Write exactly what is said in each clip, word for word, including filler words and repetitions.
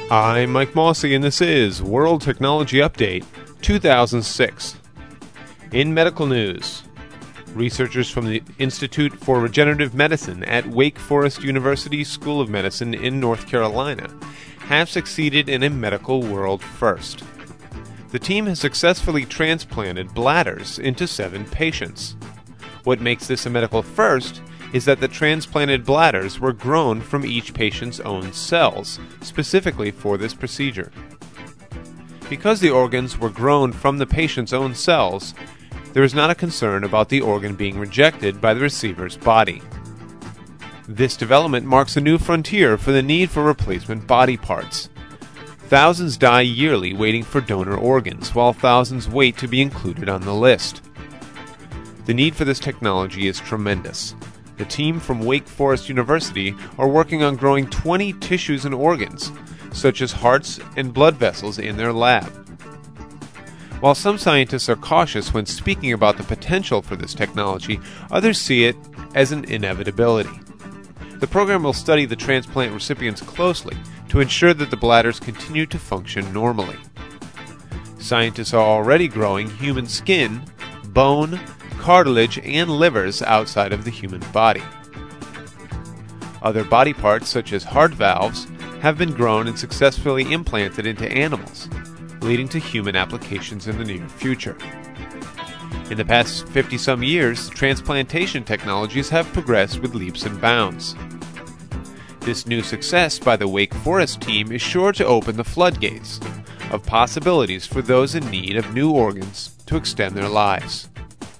I'm Mike Mossy, and this is World Technology Update two thousand six. In medical news, researchers from the Institute for Regenerative Medicine at Wake Forest University School of Medicine in North Carolina have succeeded in a medical world first. The team has successfully transplanted bladders into seven patients. What makes this a medical first is that the transplanted bladders were grown from each patient's own cells, specifically for this procedure. Because the organs were grown from the patient's own cells, there is not a concern about the organ being rejected by the receiver's body. This development marks a new frontier for the need for replacement body parts. Thousands die yearly waiting for donor organs, while thousands wait to be included on the list. The need for this technology is tremendous. The team from Wake Forest University are working on growing twenty tissues and organs, such as hearts and blood vessels, in their lab. While some scientists are cautious when speaking about the potential for this technology, others see it as an inevitability. The program will study the transplant recipients closely to ensure that the bladders continue to function normally. Scientists are already growing human skin, bone, cartilage, and livers outside of the human body. Other body parts, such as heart valves, have been grown and successfully implanted into animals, leading to human applications in the near future. In the past fifty-some years, transplantation technologies have progressed with leaps and bounds. This new success by the Wake Forest team is sure to open the floodgates of possibilities for those in need of new organs to extend their lives.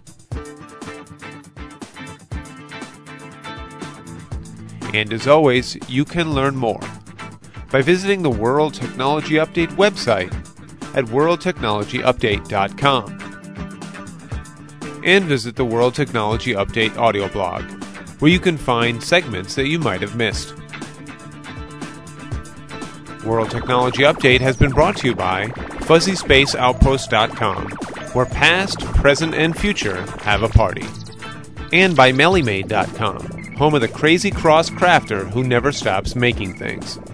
And as always, you can learn more by visiting the World Technology Update website at world technology update dot com and visit the World Technology Update audio blog, where you can find segments that you might have missed. World Technology Update has been brought to you by fuzzy space outpost dot com, where past, present, and future have a party, and by melly made dot com, home of the crazy cross crafter who never stops making things.